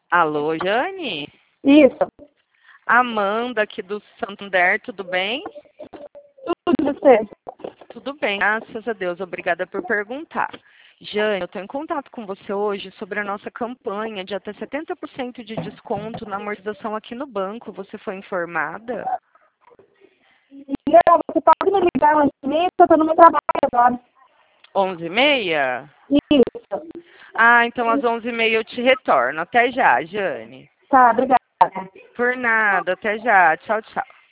Alô, Jane? Isso, Amanda aqui do Santander, tudo bem? tudo você. Tudo bem, graças a Deus. Obrigada por perguntar. Jane, eu estou em contato com você hoje sobre a nossa campanha de até 70% de desconto na amortização aqui no banco. Você foi informada? Não, você pode me ligar antes de mim, eu estou no meu trabalho agora. 11h30? Isso, Ah, então às 11h30 eu te retorno. Até já, Jane. tá, obrigada. Por nada, até já. Tchau, tchau.